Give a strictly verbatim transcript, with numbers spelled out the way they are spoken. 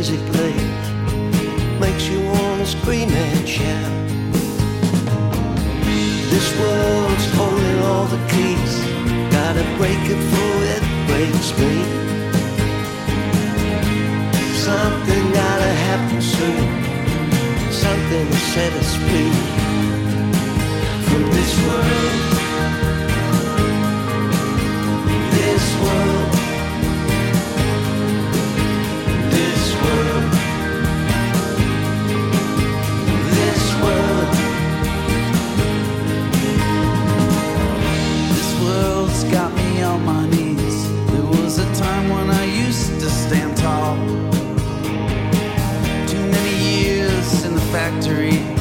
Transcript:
musically makes you wanna scream and shout. This world's holding all the keys, gotta break it before it breaks me. Something gotta happen soon, something to set us free from this world. This world. This world. This world. This world's got me on my knees. There was a time when I used to stand tall. Too many years in the factory,